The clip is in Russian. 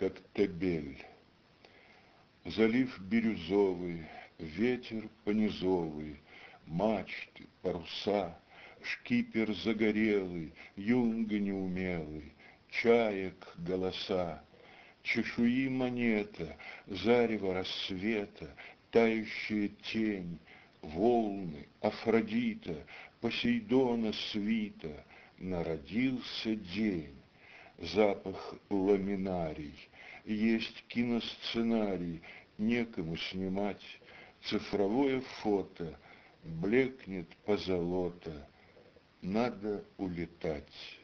Коктебель. Залив бирюзовый, ветер понизовый, мачты, паруса, шкипер загорелый, юнга неумелый, чаек голоса, чешуи монета, зарево рассвета, тающая тень, волны, Афродита, Посейдона свита, народился день. Запах ламинарий, есть киносценарий, некому снимать, цифровое фото, блекнет позолота, надо улетать.